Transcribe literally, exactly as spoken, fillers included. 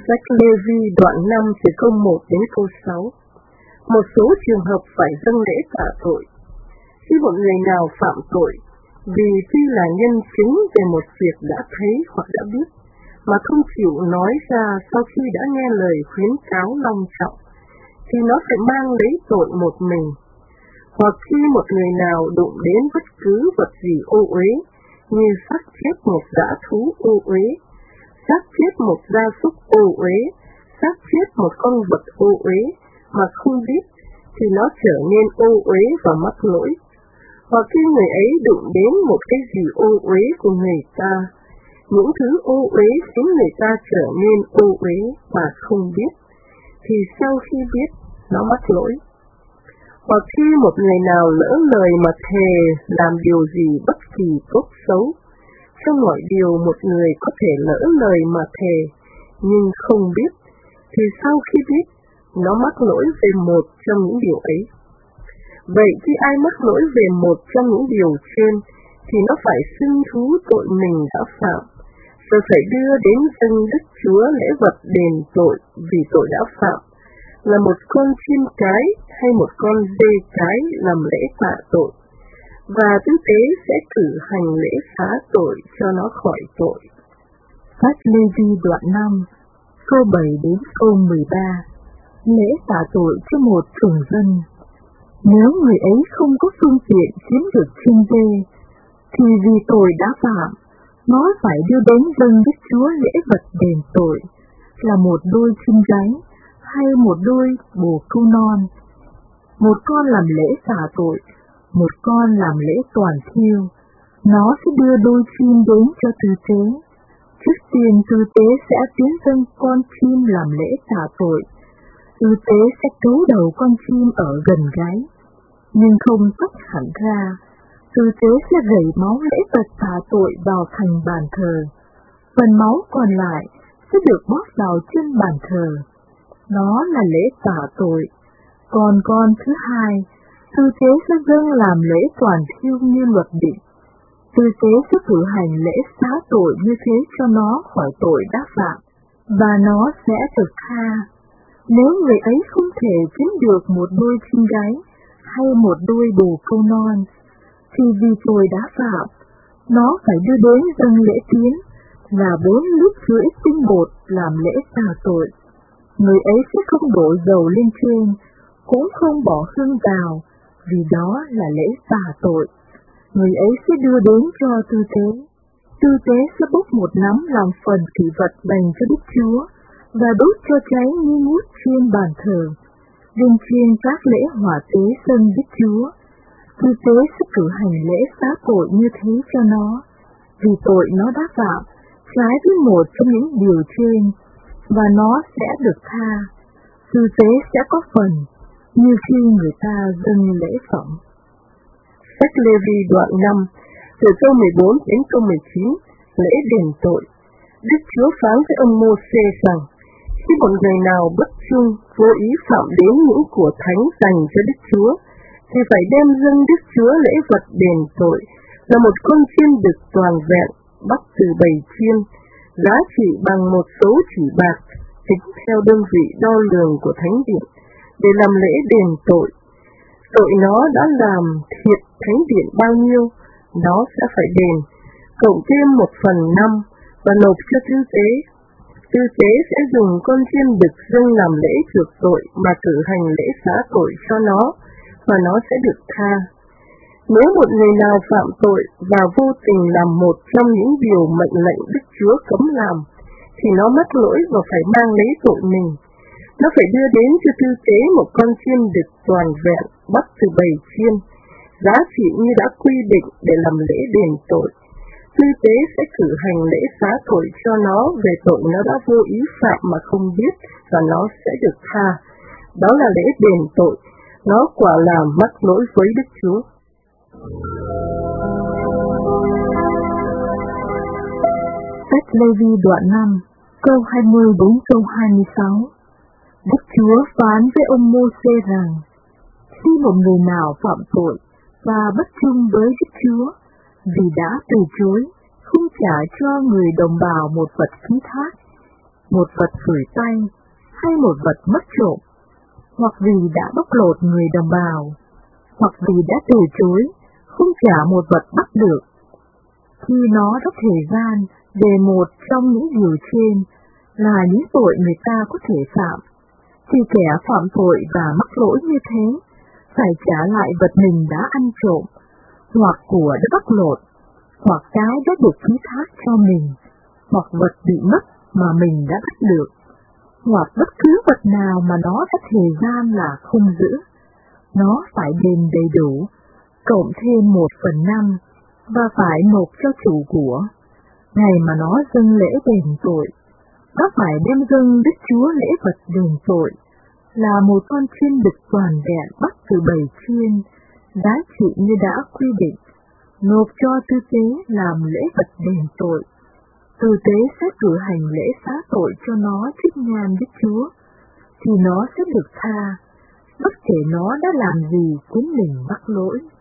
Sách Lê-vi đoạn năm từ câu một đến câu sáu. Một số trường hợp phải dâng lễ tạ tội. Khi một người nào phạm tội, vì tuy là nhân chứng về một việc đã thấy hoặc đã biết, mà không chịu nói ra sau khi đã nghe lời khuyến cáo long trọng, thì nó phải mang lấy tội một mình. Hoặc khi một người nào đụng đến bất cứ vật gì ô uế, như xác chết một dã thú ô uế, xác chết một gia súc ô uế, xác chết một con vật ô uế mà không biết, thì nó trở nên ô uế và mắc lỗi. Hoặc khi người ấy đụng đến một cái gì ô uế của người ta, những thứ ô uế khiến người ta trở nên ô uế mà không biết, thì sau khi biết, nó mắc lỗi. Hoặc khi một người nào lỡ lời mà thề làm điều gì bất kỳ tốt xấu, trong mọi điều một người có thể lỡ lời mà thề, nhưng không biết, thì sau khi biết, nó mắc lỗi về một trong những điều ấy. Vậy khi ai mắc lỗi về một trong những điều trên, thì nó phải xưng thú tội mình đã phạm, rồi phải đưa đến dâng Đức Chúa lễ vật đền tội vì tội đã phạm, là một con chim cái hay một con dê cái làm lễ tạ tội, và tư tế sẽ cử hành lễ xá tội cho nó khỏi tội. Sách Lê-vi đoạn năm, câu bảy đến câu mười ba. Lễ tạ tội cho một thường dân. Nếu người ấy không có phương tiện chiếm được chim dê, thì vì tội đã phạm, nó phải đưa đến dâng Đức Chúa lễ vật đền tội, là một đôi chim gái hay một đôi bồ câu non. Một con làm lễ tạ tội, một con làm lễ toàn thiêu. Nó sẽ đưa đôi chim đến cho tư tế. Trước tiên tư tế sẽ tiến dâng con chim làm lễ tạ tội. Tư tế sẽ cấu đầu con chim ở gần gáy, nhưng không tách hẳn ra. Tư tế sẽ rảy máu lễ vật tạ tội vào thành bàn thờ. Phần máu còn lại sẽ được bóp vào trên bàn thờ. Đó là lễ tạ tội. Còn con thứ hai, tư tế sẽ dâng làm lễ toàn thiêu như luật định. Tư tế sẽ cử hành lễ xá tội như thế cho nó khỏi tội đã phạm, và nó sẽ được tha. Nếu người ấy không thể chiếm được một đôi chim gái hay một đôi bồ câu non, thì vì tội đã phạm, nó phải đưa đến dâng lễ tiến, là bốn lít rưỡi tinh bột làm lễ tạ tội. Người ấy sẽ không đổ dầu lên trên, cũng không bỏ hương vào, vì đó là lễ tạ tội. Người ấy sẽ đưa đến cho tư tế. Tư tế sẽ bốc một nắm làm phần kỷ vật dành cho Đức Chúa, và đốt cho cháy nghi ngút trên bàn thờ, bên trên các lễ hỏa tế dâng Đức Chúa. Tư tế sẽ cử hành lễ xá tội như thế cho nó, vì tội nó đã phạm, trái với một trong những điều trên, và nó sẽ được tha. Tư tế sẽ có phần, như khi người ta dâng lễ phẩm. Sách Lê-vi đoạn năm, từ câu mười bốn đến câu mười chín, lễ đền tội. Đức Chúa phán với ông Mô-sê rằng, khi một người nào bất trung, vô ý phạm đến những của thánh dành cho Đức Chúa, thì phải đem dâng Đức Chúa lễ vật đền tội, là một con chiên đực toàn vẹn, bắt từ bầy chiên, giá trị bằng một số chỉ bạc, tính theo đơn vị đo lường của thánh điện, để làm lễ đền tội. Tội nó đã làm thiệt thánh điện bao nhiêu, nó sẽ phải đền, cộng thêm một phần năm, và nộp cho tư tế. Tư tế sẽ dùng con chiên đực dâng làm lễ chuộc tội mà cử hành lễ xá tội cho nó, và nó sẽ được tha. Nếu một người nào phạm tội và vô tình làm một trong những điều mệnh lệnh Đức Chúa cấm làm, thì nó mất lỗi và phải mang lấy tội mình. Nó phải đưa đến cho tư tế một con chiên đực toàn vẹn, bắt từ bầy chiên, giá trị như đã quy định để làm lễ đền tội. Tư tế sẽ cử hành lễ xá tội cho nó về tội nó đã vô ý phạm mà không biết, và nó sẽ được tha. Đó là lễ đền tội. Nó quả là mắc lỗi với Đức Chúa. Sách Lê-vi đoạn năm, câu hai mươi đến câu hai mươi sáu. Đức Chúa phán với ông Mô-sê rằng, khi một người nào phạm tội và bất trung với Đức Chúa, vì đã từ chối, không trả cho người đồng bào một vật ký thác, một vật phủi tay, hay một vật mất trộm, hoặc vì đã bóc lột người đồng bào, hoặc vì đã từ chối, không trả một vật bắt được. Khi nó rất thời gian về một trong những điều trên là những tội người ta có thể phạm, thì kẻ phạm tội và mắc lỗi như thế phải trả lại vật mình đã ăn trộm, hoặc của đã bóc lột, hoặc cái đã được ký thác cho mình, hoặc vật bị mất mà mình đã bắt được, hoặc bất cứ vật nào mà nó đã thời gian là không giữ. Nó phải đền đầy đủ, cộng thêm một phần năm, và phải nộp cho chủ của. Ngày mà nó dâng lễ đền tội, nó phải đem dâng Đức Chúa lễ vật đền tội, là một con chiên đực toàn vẹn bắt từ bầy chiên, giá trị như đã quy định, nộp cho tư tế làm lễ vật đền tội. Tư tế sẽ cử hành lễ xá tội cho nó trước nhan Đức Chúa, thì nó sẽ được tha, bất kể nó đã làm gì khiến mình mắc lỗi.